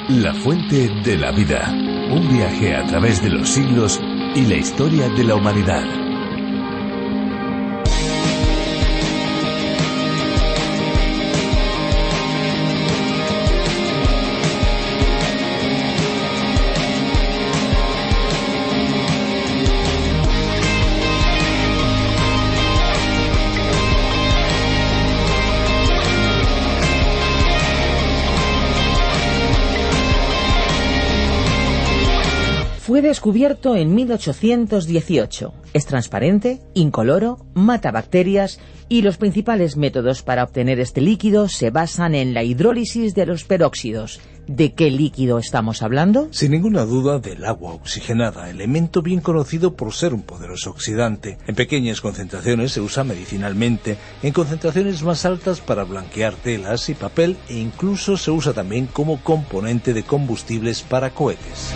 La fuente de la vida. Un viaje a través de los siglos y la historia de la humanidad. Fue descubierto en 1818. Es transparente, incoloro, mata bacterias y los principales métodos para obtener este líquido se basan en la hidrólisis de los peróxidos. ¿De qué líquido estamos hablando? Sin ninguna duda del agua oxigenada, elemento bien conocido por ser un poderoso oxidante. En pequeñas concentraciones se usa medicinalmente, en concentraciones más altas para blanquear telas y papel e incluso se usa también como componente de combustibles para cohetes.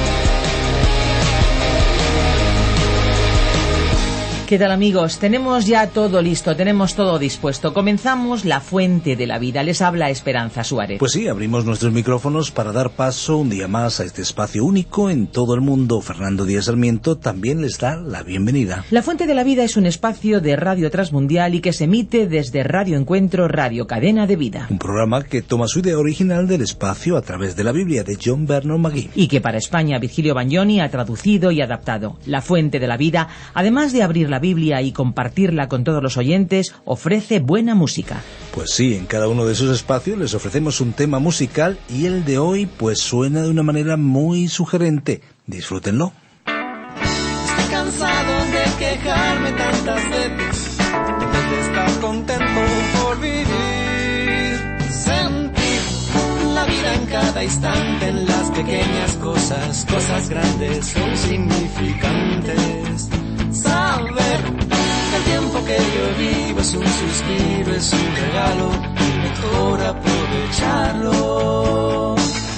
¿Qué tal, amigos? Tenemos ya todo listo, tenemos todo dispuesto. Comenzamos La Fuente de la Vida. Les habla Esperanza Suárez. Pues sí, abrimos nuestros micrófonos para dar paso un día más a este espacio único en todo el mundo. Fernando Díaz Sarmiento también les da la bienvenida. La Fuente de la Vida es un espacio de radio transmundial y que se emite desde Radio Encuentro, Radio Cadena de Vida. Un programa que toma su idea original del espacio a través de la Biblia de John Vernon McGee. Y que para España Virgilio Bagnoni ha traducido y adaptado. La Fuente de la Vida, además de abrir la Biblia y compartirla con todos los oyentes, ofrece buena música. Pues sí, en cada uno de esos espacios les ofrecemos un tema musical y el de hoy pues suena de una manera muy sugerente. Disfrútenlo. Estoy cansado de quejarme tantas veces, en vez de estar contento por vivir. Sentir la vida en cada instante, en las pequeñas cosas, cosas grandes son significantes. Saber que el tiempo que yo vivo es un suspiro, es un regalo, y mejor aprovecharlo.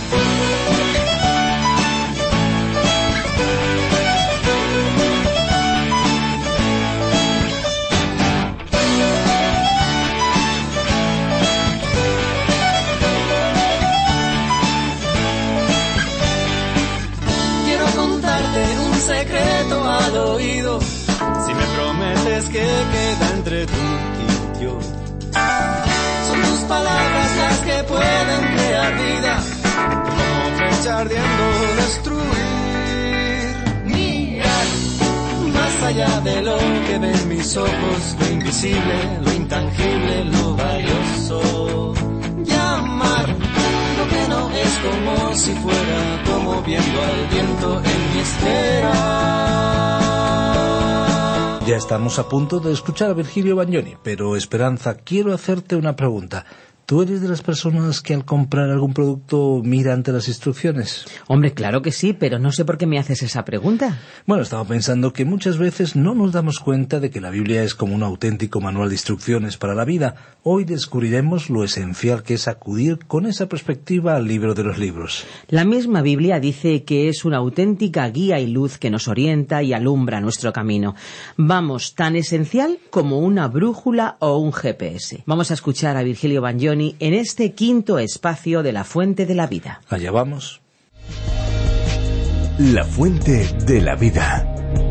Quiero contarte un secreto al oído, si me prometes que queda entre tú y yo. Son tus palabras las que pueden crear vida, como flecha ardiendo destruir. Mirar más allá de lo que ven mis ojos, lo invisible, lo intangible, lo valioso. Llamar lo que no es como si fuera, como viendo al viento en mi espera. Ya estamos a punto de escuchar a Virgilio Bagnoni, pero Esperanza, quiero hacerte una pregunta. ¿Tú eres de las personas que al comprar algún producto mira ante las instrucciones? Hombre, claro que sí, pero no sé por qué me haces esa pregunta. Bueno, estaba pensando que muchas veces no nos damos cuenta de que la Biblia es como un auténtico manual de instrucciones para la vida. Hoy descubriremos lo esencial que es acudir con esa perspectiva al libro de los libros. La misma Biblia dice que es una auténtica guía y luz que nos orienta y alumbra nuestro camino. Vamos, tan esencial como una brújula o un GPS. Vamos a escuchar a Virgilio Bagnoni en este quinto espacio de La Fuente de la Vida. Allá vamos. La Fuente de la Vida.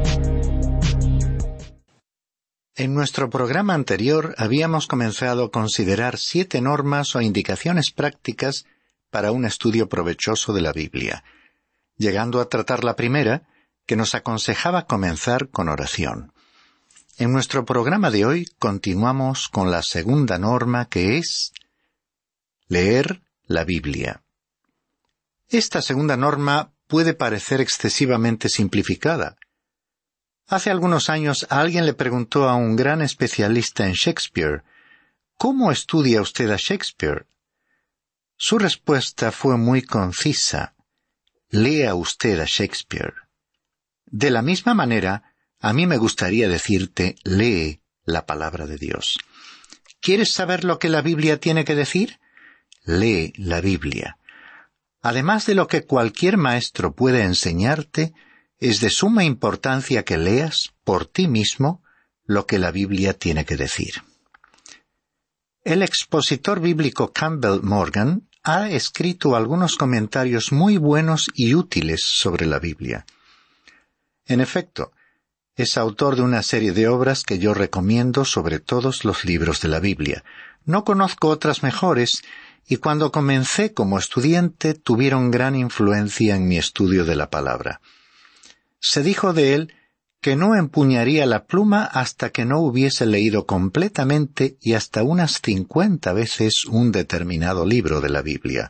En nuestro programa anterior habíamos comenzado a considerar 7 normas o indicaciones prácticas para un estudio provechoso de la Biblia, llegando a tratar la primera, que nos aconsejaba comenzar con oración. En nuestro programa de hoy continuamos con la segunda norma, que es leer la Biblia. Esta segunda norma puede parecer excesivamente simplificada. Hace algunos años alguien le preguntó a un gran especialista en Shakespeare, ¿cómo estudia usted a Shakespeare? Su respuesta fue muy concisa: lea usted a Shakespeare. De la misma manera, a mí me gustaría decirte, lee la palabra de Dios. ¿Quieres saber lo que la Biblia tiene que decir? Lee la Biblia. Además de lo que cualquier maestro puede enseñarte, es de suma importancia que leas por ti mismo lo que la Biblia tiene que decir. El expositor bíblico Campbell Morgan ha escrito algunos comentarios muy buenos y útiles sobre la Biblia. En efecto, es autor de una serie de obras que yo recomiendo sobre todos los libros de la Biblia. No conozco otras mejores, y cuando comencé como estudiante tuvieron gran influencia en mi estudio de la palabra. Se dijo de él que no empuñaría la pluma hasta que no hubiese leído completamente y hasta unas 50 veces un determinado libro de la Biblia.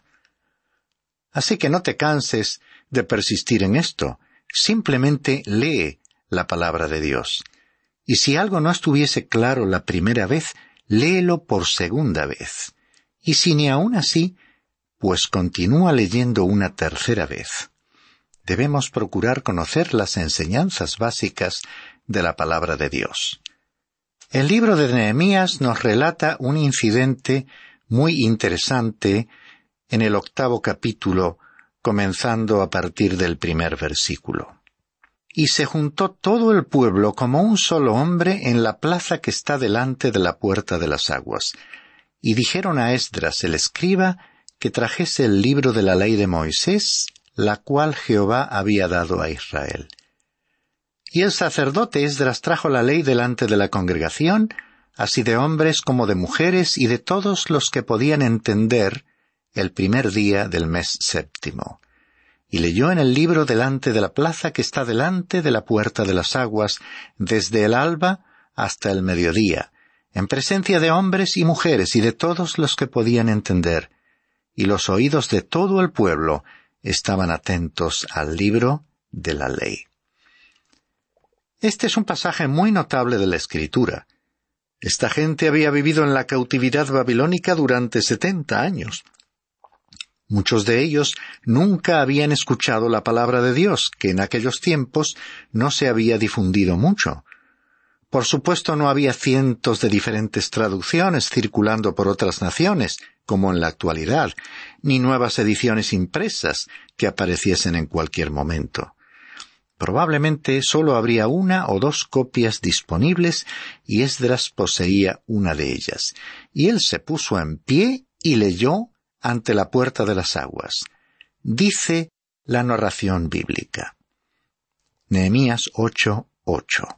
Así que no te canses de persistir en esto. Simplemente lee la palabra de Dios. Y si algo no estuviese claro la primera vez, léelo por segunda vez. Y si ni aun así, pues continúa leyendo una tercera vez. Debemos procurar conocer las enseñanzas básicas de la palabra de Dios. El libro de Nehemías nos relata un incidente muy interesante en el 8º capítulo, comenzando a partir del 1er versículo. Y se juntó todo el pueblo como un solo hombre en la plaza que está delante de la puerta de las aguas. Y dijeron a Esdras el escriba que trajese el libro de la ley de Moisés, la cual Jehová había dado a Israel. Y el sacerdote Esdras trajo la ley delante de la congregación, así de hombres como de mujeres y de todos los que podían entender, el primer día del mes séptimo. Y leyó en el libro delante de la plaza que está delante de la puerta de las aguas, desde el alba hasta el mediodía, en presencia de hombres y mujeres y de todos los que podían entender. Y los oídos de todo el pueblo estaban atentos al libro de la ley. Este es un pasaje muy notable de la Escritura. Esta gente había vivido en la cautividad babilónica durante 70 años. Muchos de ellos nunca habían escuchado la palabra de Dios, que en aquellos tiempos no se había difundido mucho. Por supuesto, no había cientos de diferentes traducciones circulando por otras naciones, como en la actualidad, ni nuevas ediciones impresas que apareciesen en cualquier momento. Probablemente solo habría 1 o 2 copias disponibles y Esdras poseía una de ellas. Y él se puso en pie y leyó ante la puerta de las aguas. Dice la narración bíblica. Nehemías 8:8.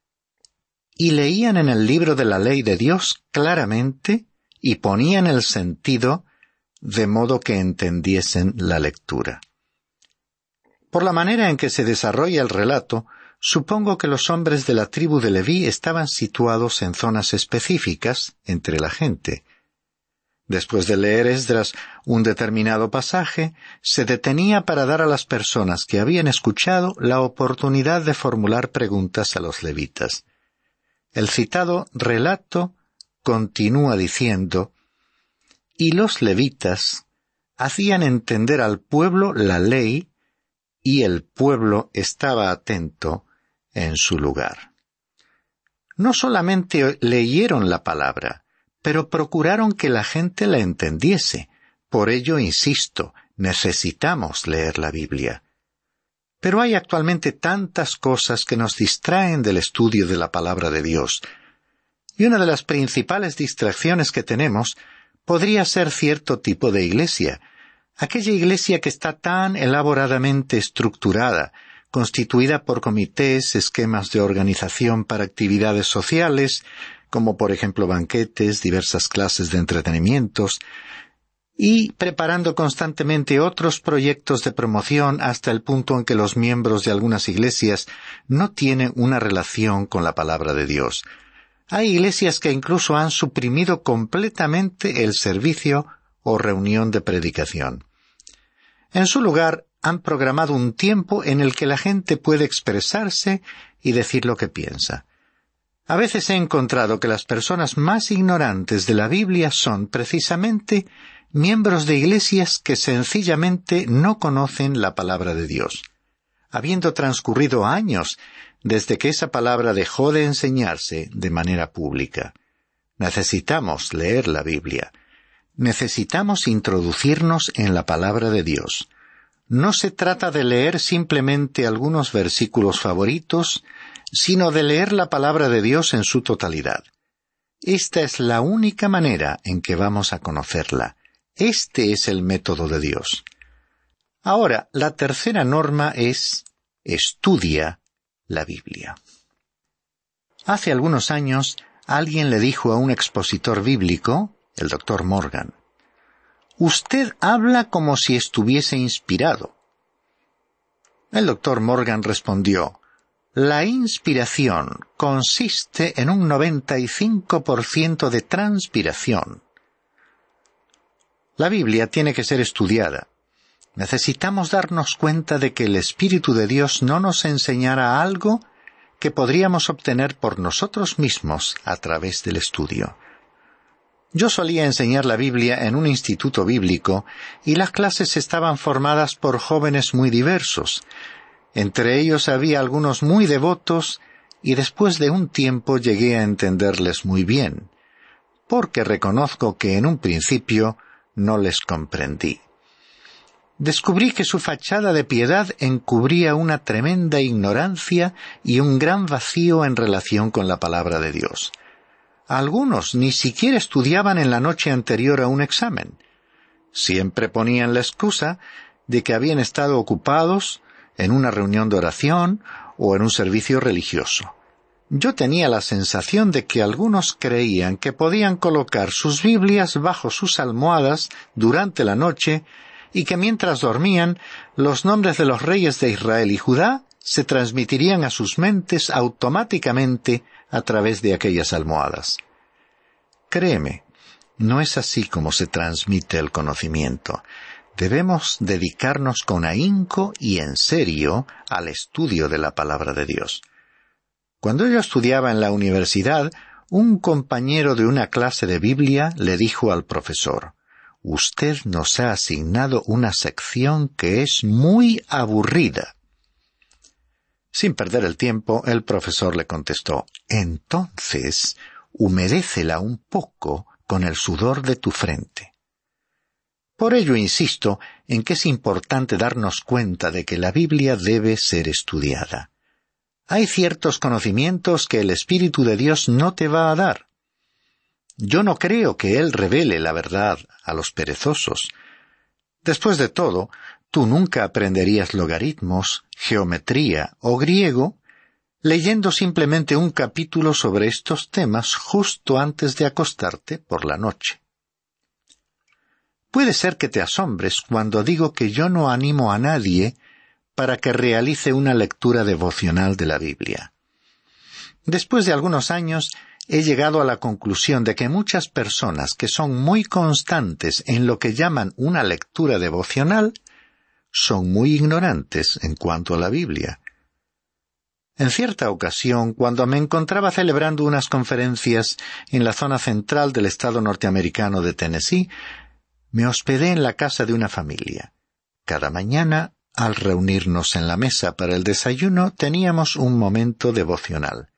Y leían en el libro de la ley de Dios claramente y ponían el sentido de modo que entendiesen la lectura. Por la manera en que se desarrolla el relato, supongo que los hombres de la tribu de Leví estaban situados en zonas específicas entre la gente. Después de leer Esdras un determinado pasaje, se detenía para dar a las personas que habían escuchado la oportunidad de formular preguntas a los levitas. El citado relato continúa diciendo: y los levitas hacían entender al pueblo la ley, y el pueblo estaba atento en su lugar. No solamente leyeron la palabra, pero procuraron que la gente la entendiese. Por ello, insisto, necesitamos leer la Biblia. Pero hay actualmente tantas cosas que nos distraen del estudio de la palabra de Dios. Y una de las principales distracciones que tenemos podría ser cierto tipo de iglesia. Aquella iglesia que está tan elaboradamente estructurada, constituida por comités, esquemas de organización para actividades sociales, como por ejemplo banquetes, diversas clases de entretenimientos, y preparando constantemente otros proyectos de promoción hasta el punto en que los miembros de algunas iglesias no tienen una relación con la palabra de Dios. Hay iglesias que incluso han suprimido completamente el servicio o reunión de predicación. En su lugar, han programado un tiempo en el que la gente puede expresarse y decir lo que piensa. A veces he encontrado que las personas más ignorantes de la Biblia son precisamente miembros de iglesias que sencillamente no conocen la palabra de Dios. Habiendo transcurrido años desde que esa palabra dejó de enseñarse de manera pública. Necesitamos leer la Biblia. Necesitamos introducirnos en la palabra de Dios. No se trata de leer simplemente algunos versículos favoritos, sino de leer la palabra de Dios en su totalidad. Esta es la única manera en que vamos a conocerla. Este es el método de Dios. Ahora, la tercera norma es: estudia la Biblia. Hace algunos años, alguien le dijo a un expositor bíblico, el Dr. Morgan: «Usted habla como si estuviese inspirado». El Dr. Morgan respondió: «La inspiración consiste en un 95% de transpiración». La Biblia tiene que ser estudiada. Necesitamos darnos cuenta de que el Espíritu de Dios no nos enseñará algo que podríamos obtener por nosotros mismos a través del estudio. Yo solía enseñar la Biblia en un instituto bíblico y las clases estaban formadas por jóvenes muy diversos. Entre ellos había algunos muy devotos y después de un tiempo llegué a entenderles muy bien, porque reconozco que en un principio no les comprendí. Descubrí que su fachada de piedad encubría una tremenda ignorancia y un gran vacío en relación con la palabra de Dios. Algunos ni siquiera estudiaban en la noche anterior a un examen. Siempre ponían la excusa de que habían estado ocupados en una reunión de oración o en un servicio religioso. Yo tenía la sensación de que algunos creían que podían colocar sus Biblias bajo sus almohadas durante la noche y que mientras dormían, los nombres de los reyes de Israel y Judá se transmitirían a sus mentes automáticamente a través de aquellas almohadas. Créeme, no es así como se transmite el conocimiento. Debemos dedicarnos con ahínco y en serio al estudio de la palabra de Dios. Cuando yo estudiaba en la universidad, un compañero de una clase de Biblia le dijo al profesor: «Usted nos ha asignado una sección que es muy aburrida». Sin perder el tiempo, el profesor le contestó: «Entonces, humedécela un poco con el sudor de tu frente». Por ello insisto en que es importante darnos cuenta de que la Biblia debe ser estudiada. Hay ciertos conocimientos que el Espíritu de Dios no te va a dar. Yo no creo que Él revele la verdad a los perezosos. Después de todo, tú nunca aprenderías logaritmos, geometría o griego leyendo simplemente un capítulo sobre estos temas justo antes de acostarte por la noche. Puede ser que te asombres cuando digo que yo no animo a nadie para que realice una lectura devocional de la Biblia. Después de algunos años, he llegado a la conclusión de que muchas personas que son muy constantes en lo que llaman una lectura devocional son muy ignorantes en cuanto a la Biblia. En cierta ocasión, cuando me encontraba celebrando unas conferencias en la zona central del estado norteamericano de Tennessee, me hospedé en la casa de una familia. Cada mañana, al reunirnos en la mesa para el desayuno, teníamos un momento devocional.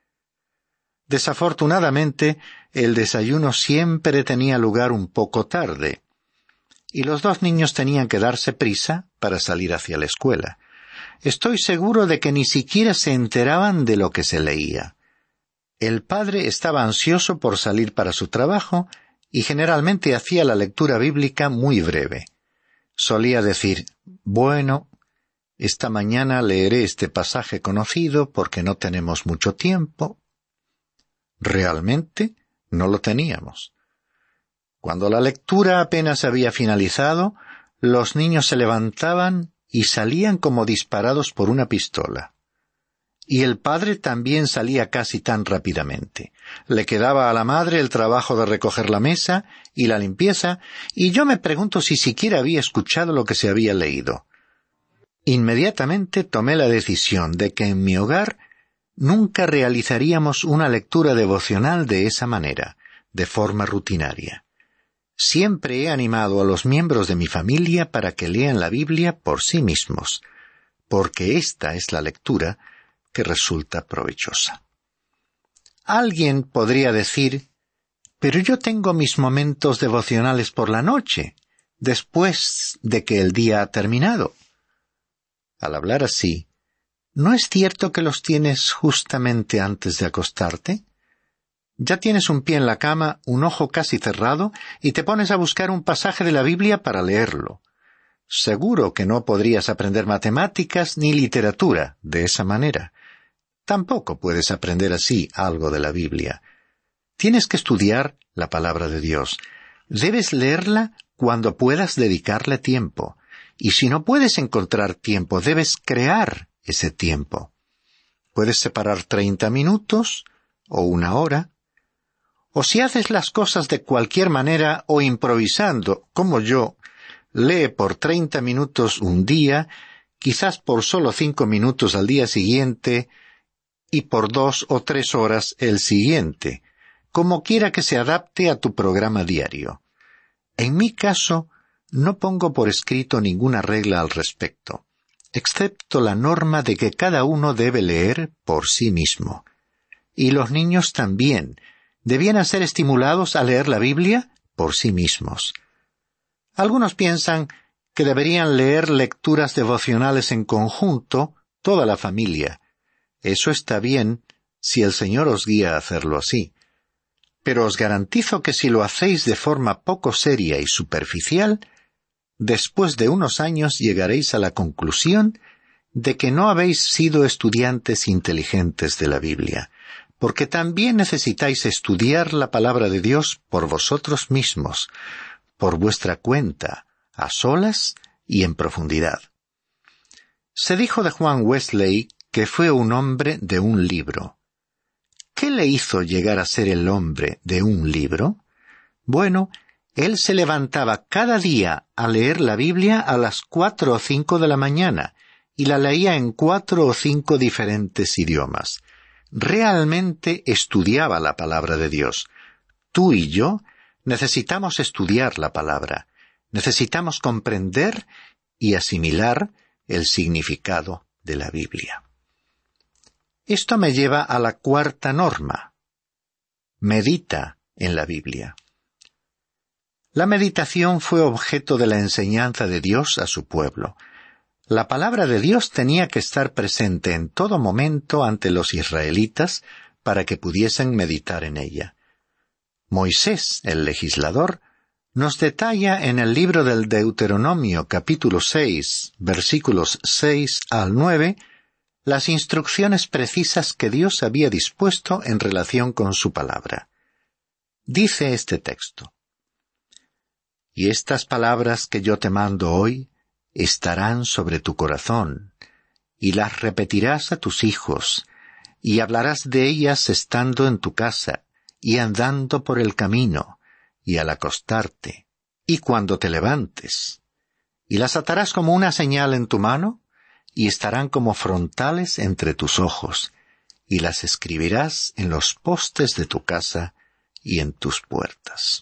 Desafortunadamente, el desayuno siempre tenía lugar un poco tarde, y los dos niños tenían que darse prisa para salir hacia la escuela. Estoy seguro de que ni siquiera se enteraban de lo que se leía. El padre estaba ansioso por salir para su trabajo y generalmente hacía la lectura bíblica muy breve. Solía decir: «Bueno, esta mañana leeré este pasaje conocido porque no tenemos mucho tiempo». Realmente no lo teníamos. Cuando la lectura apenas había finalizado, los niños se levantaban y salían como disparados por una pistola. Y el padre también salía casi tan rápidamente. Le quedaba a la madre el trabajo de recoger la mesa y la limpieza, y yo me pregunto si siquiera había escuchado lo que se había leído. Inmediatamente tomé la decisión de que en mi hogar nunca realizaríamos una lectura devocional de esa manera, de forma rutinaria. Siempre he animado a los miembros de mi familia para que lean la Biblia por sí mismos, porque esta es la lectura que resulta provechosa. Alguien podría decir: «Pero yo tengo mis momentos devocionales por la noche, después de que el día ha terminado». Al hablar así, ¿no es cierto que los tienes justamente antes de acostarte? Ya tienes un pie en la cama, un ojo casi cerrado, y te pones a buscar un pasaje de la Biblia para leerlo. Seguro que no podrías aprender matemáticas ni literatura de esa manera. Tampoco puedes aprender así algo de la Biblia. Tienes que estudiar la palabra de Dios. Debes leerla cuando puedas dedicarle tiempo. Y si no puedes encontrar tiempo, debes crear ese tiempo. Puedes separar 30 minutos o 1 hora. O si haces las cosas de cualquier manera o improvisando, como yo, lee por 30 minutos un día, quizás por solo 5 minutos al día siguiente y por 2 o 3 horas el siguiente, como quiera que se adapte a tu programa diario. En mi caso, no pongo por escrito ninguna regla al respecto, excepto la norma de que cada uno debe leer por sí mismo. Y los niños también debían ser estimulados a leer la Biblia por sí mismos. Algunos piensan que deberían leer lecturas devocionales en conjunto, toda la familia. Eso está bien si el Señor os guía a hacerlo así. Pero os garantizo que si lo hacéis de forma poco seria y superficial, después de unos años llegaréis a la conclusión de que no habéis sido estudiantes inteligentes de la Biblia, porque también necesitáis estudiar la palabra de Dios por vosotros mismos, por vuestra cuenta, a solas y en profundidad. Se dijo de Juan Wesley que fue un hombre de un libro. ¿Qué le hizo llegar a ser el hombre de un libro? Bueno, él se levantaba cada día a leer la Biblia a las 4 o 5 de la mañana, y la leía en 4 o 5 diferentes idiomas. Realmente estudiaba la palabra de Dios. Tú y yo necesitamos estudiar la palabra. Necesitamos comprender y asimilar el significado de la Biblia. Esto me lleva a la 4ª norma. Medita en la Biblia. La meditación fue objeto de la enseñanza de Dios a su pueblo. La palabra de Dios tenía que estar presente en todo momento ante los israelitas para que pudiesen meditar en ella. Moisés, el legislador, nos detalla en el libro del Deuteronomio capítulo 6, versículos 6 al 9, las instrucciones precisas que Dios había dispuesto en relación con su palabra. Dice este texto: «Y estas palabras que yo te mando hoy estarán sobre tu corazón, y las repetirás a tus hijos, y hablarás de ellas estando en tu casa, y andando por el camino, y al acostarte, y cuando te levantes. Y las atarás como una señal en tu mano, y estarán como frontales entre tus ojos, y las escribirás en los postes de tu casa y en tus puertas».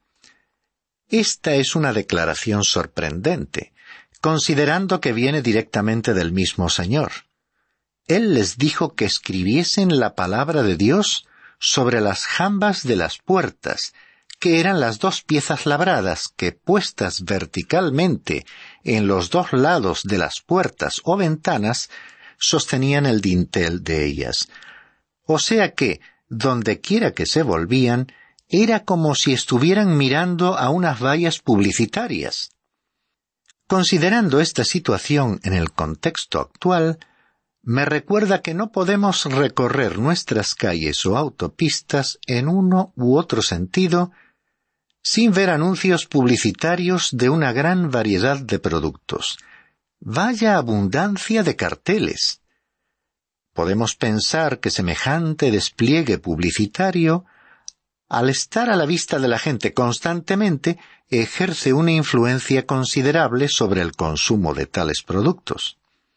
Esta es una declaración sorprendente, considerando que viene directamente del mismo Señor. Él les dijo que escribiesen la palabra de Dios sobre las jambas de las puertas, que eran las 2 piezas labradas que, puestas verticalmente en los 2 lados de las puertas o ventanas, sostenían el dintel de ellas. O sea que, dondequiera que se volvían, era como si estuvieran mirando a unas vallas publicitarias. Considerando esta situación en el contexto actual, me recuerda que no podemos recorrer nuestras calles o autopistas en uno u otro sentido sin ver anuncios publicitarios de una gran variedad de productos. Vaya abundancia de carteles. Podemos pensar que semejante despliegue publicitario, al estar a la vista de la gente constantemente, ejerce una influencia considerable sobre el consumo de tales productos.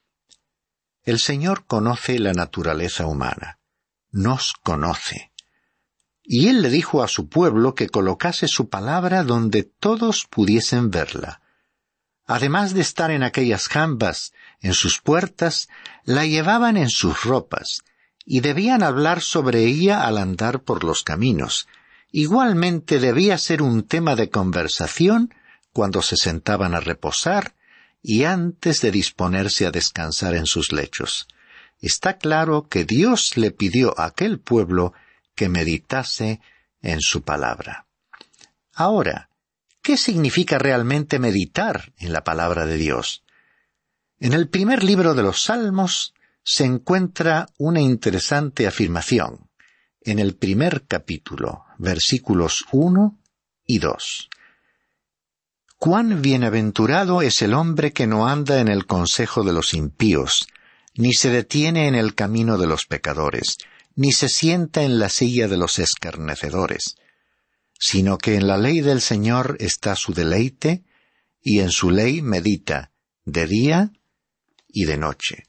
El Señor conoce la naturaleza humana, nos conoce. Y Él le dijo a su pueblo que colocase su palabra donde todos pudiesen verla. Además de estar en aquellas jambas, en sus puertas, la llevaban en sus ropas, y debían hablar sobre ella al andar por los caminos. Igualmente debía ser un tema de conversación cuando se sentaban a reposar y antes de disponerse a descansar en sus lechos. Está claro que Dios le pidió a aquel pueblo que meditase en su palabra. Ahora, ¿qué significa realmente meditar en la palabra de Dios? En el primer libro de los Salmos se encuentra una interesante afirmación. En el primer capítulo, versículos 1 y 2. Cuán bienaventurado es el hombre que no anda en el consejo de los impíos, ni se detiene en el camino de los pecadores, ni se sienta en la silla de los escarnecedores, sino que en la ley del Señor está su deleite, y en su ley medita de día y de noche.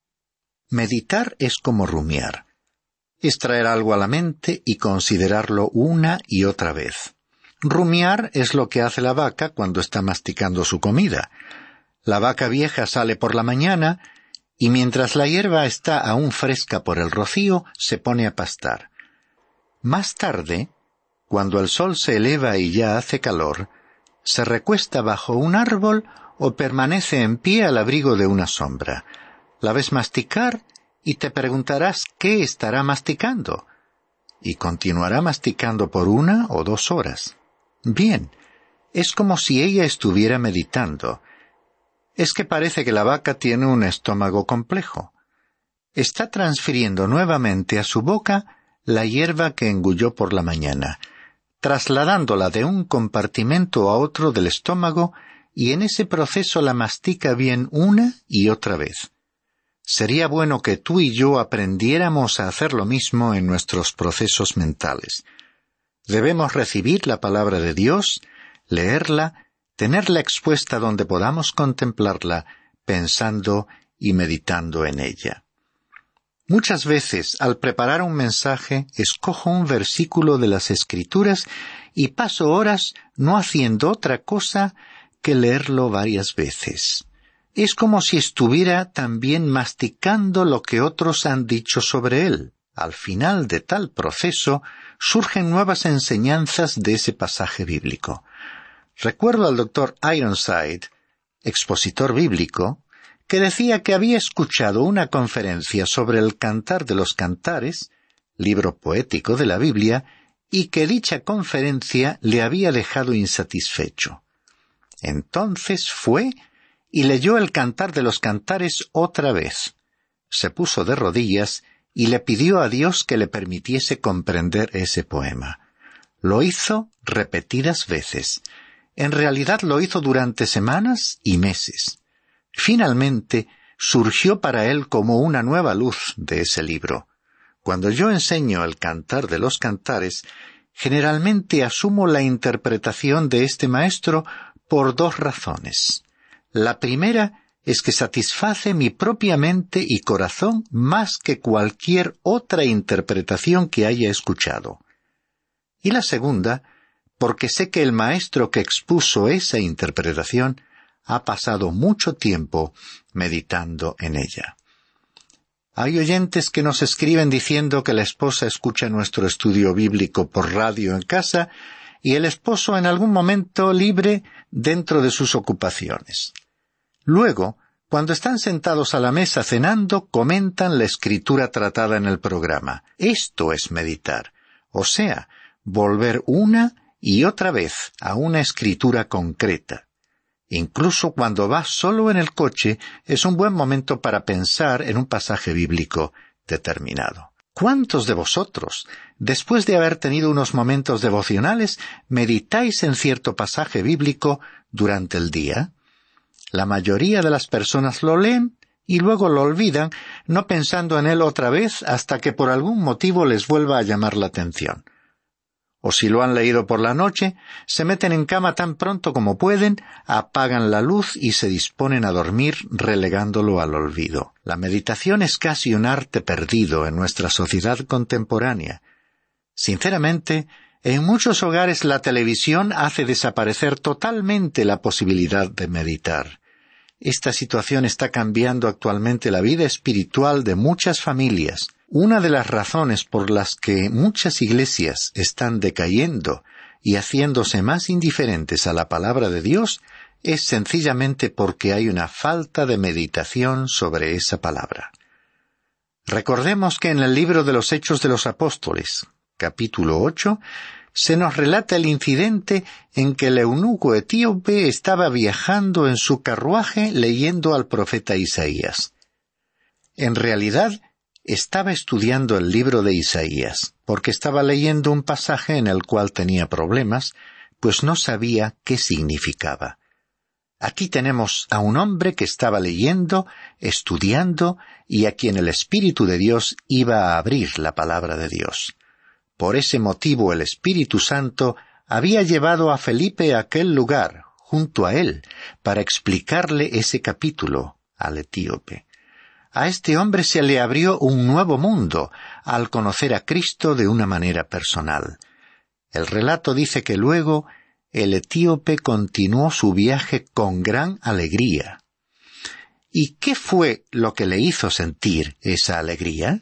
Meditar es como rumiar. Es traer algo a la mente y considerarlo una y otra vez. Rumiar es lo que hace la vaca cuando está masticando su comida. La vaca vieja sale por la mañana y mientras la hierba está aún fresca por el rocío, se pone a pastar. Más tarde, cuando el sol se eleva y ya hace calor, se recuesta bajo un árbol o permanece en pie al abrigo de una sombra. La ves masticar y te preguntarás qué estará masticando. Y continuará masticando por 1 o 2 horas. Bien, es como si ella estuviera meditando. Es que parece que la vaca tiene un estómago complejo. Está transfiriendo nuevamente a su boca la hierba que engulló por la mañana, trasladándola de un compartimento a otro del estómago, y en ese proceso la mastica bien una y otra vez. Sería bueno que tú y yo aprendiéramos a hacer lo mismo en nuestros procesos mentales. Debemos recibir la palabra de Dios, leerla, tenerla expuesta donde podamos contemplarla, pensando y meditando en ella. Muchas veces, al preparar un mensaje, escojo un versículo de las Escrituras y paso horas no haciendo otra cosa que leerlo varias veces. Es como si estuviera también masticando lo que otros han dicho sobre él. Al final de tal proceso, surgen nuevas enseñanzas de ese pasaje bíblico. Recuerdo al Dr. Ironside, expositor bíblico, que decía que había escuchado una conferencia sobre el Cantar de los Cantares, libro poético de la Biblia, y que dicha conferencia le había dejado insatisfecho. Entonces fue y leyó el Cantar de los Cantares otra vez. Se puso de rodillas y le pidió a Dios que le permitiese comprender ese poema. Lo hizo repetidas veces. En realidad lo hizo durante semanas y meses. Finalmente, surgió para él como una nueva luz de ese libro. Cuando yo enseño el Cantar de los Cantares, generalmente asumo la interpretación de este maestro por 2 razones. La primera es que satisface mi propia mente y corazón más que cualquier otra interpretación que haya escuchado. Y la segunda, porque sé que el maestro que expuso esa interpretación ha pasado mucho tiempo meditando en ella. Hay oyentes que nos escriben diciendo que la esposa escucha nuestro estudio bíblico por radio en casa y el esposo en algún momento libre dentro de sus ocupaciones. Luego, cuando están sentados a la mesa cenando, comentan la escritura tratada en el programa. Esto es meditar, o sea, volver una y otra vez a una escritura concreta. Incluso cuando vas solo en el coche, es un buen momento para pensar en un pasaje bíblico determinado. ¿Cuántos de vosotros, después de haber tenido unos momentos devocionales, meditáis en cierto pasaje bíblico durante el día? La mayoría de las personas lo leen y luego lo olvidan, no pensando en él otra vez hasta que por algún motivo les vuelva a llamar la atención. O si lo han leído por la noche, se meten en cama tan pronto como pueden, apagan la luz y se disponen a dormir relegándolo al olvido. La meditación es casi un arte perdido en nuestra sociedad contemporánea. Sinceramente, en muchos hogares la televisión hace desaparecer totalmente la posibilidad de meditar. Esta situación está cambiando actualmente la vida espiritual de muchas familias. Una de las razones por las que muchas iglesias están decayendo y haciéndose más indiferentes a la palabra de Dios es sencillamente porque hay una falta de meditación sobre esa palabra. Recordemos que en el libro de los Hechos de los Apóstoles, capítulo 8, se nos relata el incidente en que el eunuco etíope estaba viajando en su carruaje leyendo al profeta Isaías. En realidad, estaba estudiando el libro de Isaías, porque estaba leyendo un pasaje en el cual tenía problemas, pues no sabía qué significaba. Aquí tenemos a un hombre que estaba leyendo, estudiando, y a quien el Espíritu de Dios iba a abrir la palabra de Dios. Por ese motivo el Espíritu Santo había llevado a Felipe a aquel lugar, junto a él, para explicarle ese capítulo al etíope. A este hombre se le abrió un nuevo mundo al conocer a Cristo de una manera personal. El relato dice que luego el etíope continuó su viaje con gran alegría. ¿Y qué fue lo que le hizo sentir esa alegría?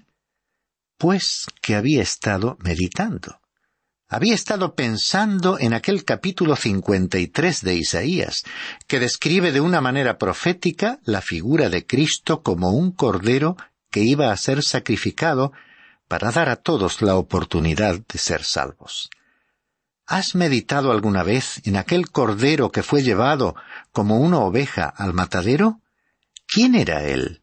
Pues que había estado meditando. Había estado pensando en aquel capítulo 53 de Isaías, que describe de una manera profética la figura de Cristo como un cordero que iba a ser sacrificado para dar a todos la oportunidad de ser salvos. ¿Has meditado alguna vez en aquel cordero que fue llevado como una oveja al matadero? ¿Quién era él?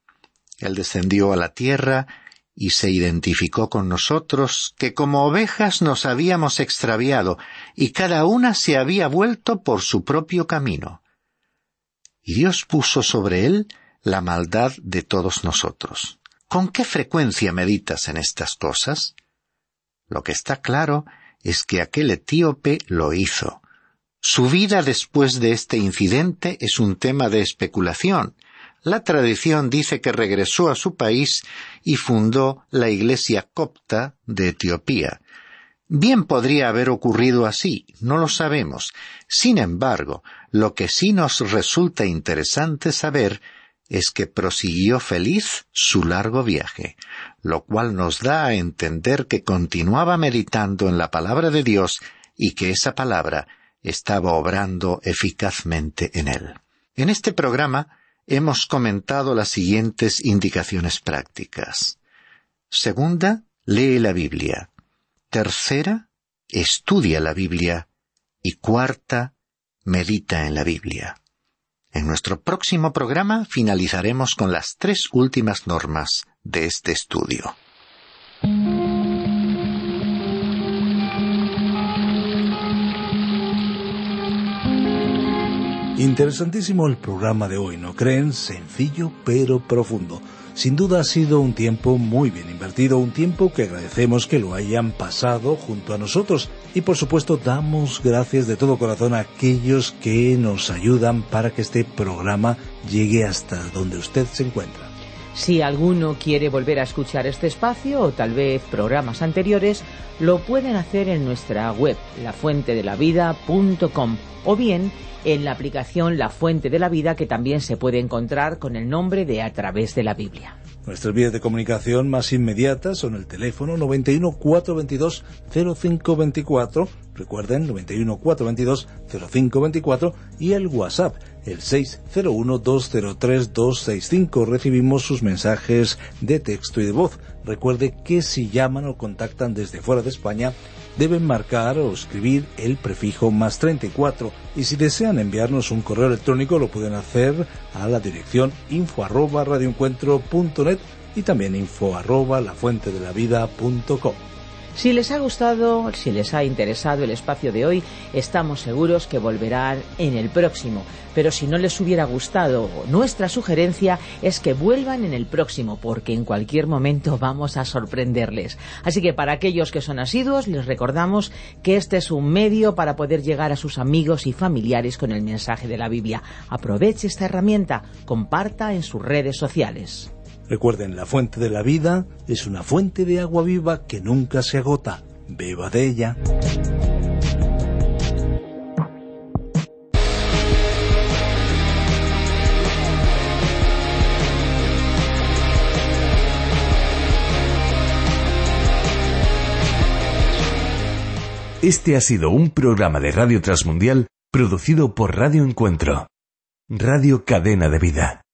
Él descendió a la tierra y se identificó con nosotros, que como ovejas nos habíamos extraviado, y cada una se había vuelto por su propio camino. Y Dios puso sobre él la maldad de todos nosotros. ¿Con qué frecuencia meditas en estas cosas? Lo que está claro es que aquel etíope lo hizo. Su vida después de este incidente es un tema de especulación. La tradición dice que regresó a su país y fundó la iglesia copta de Etiopía. Bien podría haber ocurrido así, no lo sabemos. Sin embargo, lo que sí nos resulta interesante saber es que prosiguió feliz su largo viaje, lo cual nos da a entender que continuaba meditando en la palabra de Dios y que esa palabra estaba obrando eficazmente en él. En este programa hemos comentado las siguientes indicaciones prácticas. Segunda, lee la Biblia. Tercera, estudia la Biblia. Y cuarta, medita en la Biblia. En nuestro próximo programa finalizaremos con las 3 últimas normas de este estudio. Interesantísimo el programa de hoy, ¿no creen? Sencillo pero profundo. Sin duda ha sido un tiempo muy bien invertido, un tiempo que agradecemos que lo hayan pasado junto a nosotros. Y por supuesto damos gracias de todo corazón a aquellos que nos ayudan para que este programa llegue hasta donde usted se encuentra. Si alguno quiere volver a escuchar este espacio o tal vez programas anteriores, lo pueden hacer en nuestra web, lafuentedelavida.com, o bien en la aplicación La Fuente de la Vida, que también se puede encontrar con el nombre de A Través de la Biblia. Nuestras vías de comunicación más inmediatas son el teléfono 91 422 0524, recuerden 91 422 0524, y el WhatsApp, el 601 203 265. Recibimos sus mensajes de texto y de voz. Recuerde que si llaman o contactan desde fuera de España, deben marcar o escribir el prefijo +34, y si desean enviarnos un correo electrónico lo pueden hacer a la dirección info@radioencuentro.net y también info@lafuentedelavida.com. Si les ha gustado, si les ha interesado el espacio de hoy, estamos seguros que volverán en el próximo. Pero si no les hubiera gustado, nuestra sugerencia es que vuelvan en el próximo, porque en cualquier momento vamos a sorprenderles. Así que para aquellos que son asiduos, les recordamos que este es un medio para poder llegar a sus amigos y familiares con el mensaje de la Biblia. Aproveche esta herramienta, comparta en sus redes sociales. Recuerden, la Fuente de la Vida es una fuente de agua viva que nunca se agota. Beba de ella. Este ha sido un programa de Radio Transmundial producido por Radio Encuentro, Radio Cadena de Vida.